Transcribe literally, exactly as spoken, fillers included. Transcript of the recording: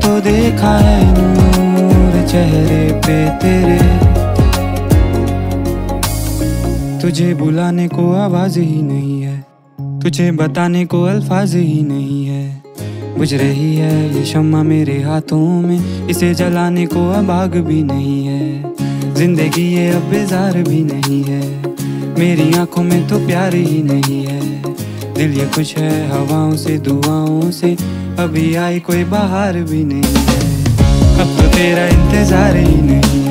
तो देखा है नूर चेहरे पे तेरे, तुझे बुलाने को आवाज ही नहीं है, तुझे बताने को अल्फाज ही नहीं है। बुझ रही है ये शम्मा मेरे हाथों में, इसे जलाने को अब आग भी नहीं है। जिंदगी ये अब बेजार भी नहीं है, मेरी आंखों में तो प्यार ही नहीं है। दिल ये खुश है हवाओं से दुआओं से, अभी आई कोई बहार भी नहीं है। अब तो तेरा इंतजार ही नहीं है।